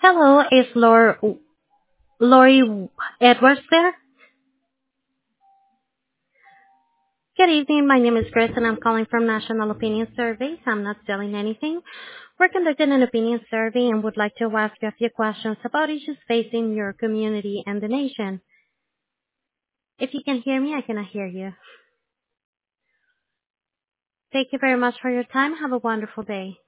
Hello, is Lori Edwards there? Good evening. My name is Grace, and I'm calling from National Opinion Survey. I'm not selling anything. We're conducting an opinion survey and would like to ask you a few questions about issues facing your community and the nation. If you can hear me, I cannot hear you. Thank you very much for your time. Have a wonderful day.